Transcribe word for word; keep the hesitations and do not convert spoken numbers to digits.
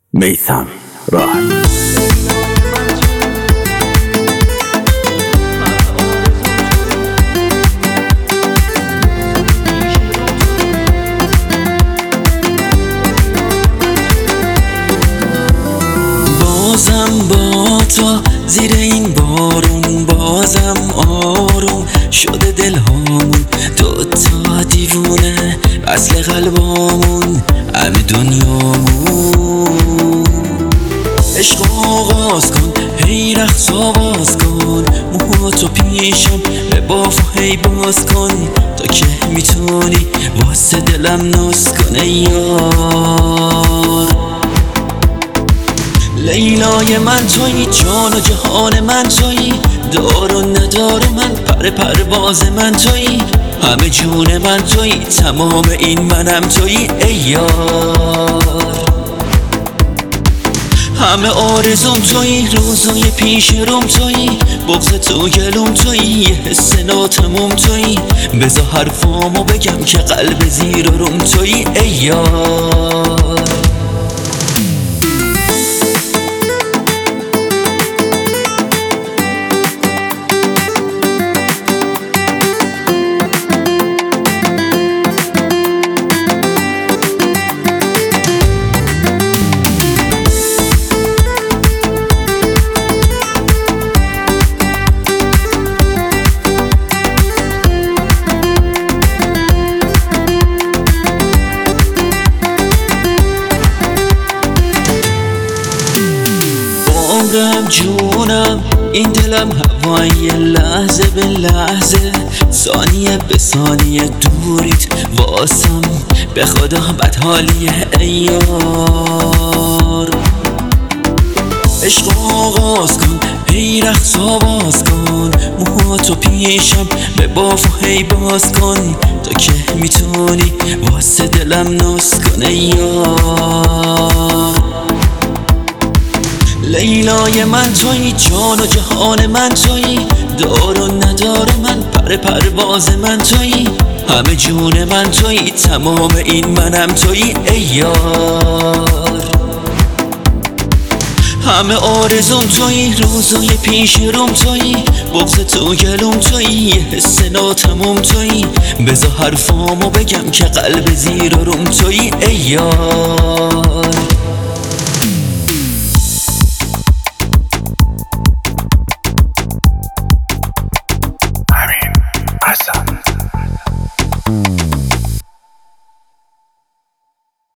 میثم راحت. بازم با تو زیر این بارون، بازم آروم شده دل هامون، دوتا دیوونه اصل قلبامون، همه دنیامون. عشق آغاز کن، هی رقص آواز کن، موهاتو پیشم به باف و هی باز کن، تا که میتونی واسه دلم ناز کن ای یار. لیلای من تویی، جان و جهان من تویی، دار و ندار من، پر پرواز من تویی، همه جون من تویی، تمام این منم تویی ای یار. همه آرزوم تویی، روزای پیش روم تویی، بغض تو گلوم تویی، یه حس ناتموم تویی، بذار حرفامو بگم که قلب زیر و روم تویی ای یار. عمرم جونم این دلم هوای لحظه به لحظه، ثانیه به ثانیه دوریت واسم، به خدا بدحالیه ای یار. عشق آغاز کن، هی رقص آواز کن، موهاتو پیشم به باف و هی باز کن، تا که میتونی واسه دلم ناز کن ای یار. لیلای من تویی، جان و جهان من تویی، دار و ندار من، پر پرواز من تویی، همه جون من تویی، تمام این منم تویی ای یار. همه آرزوم تویی، روزای پیش روم تویی، بغض تو گلوم تویی، یه حس ناتموم تویی، بذار حرفامو بگم که قلب زیر و روم تویی ای یار.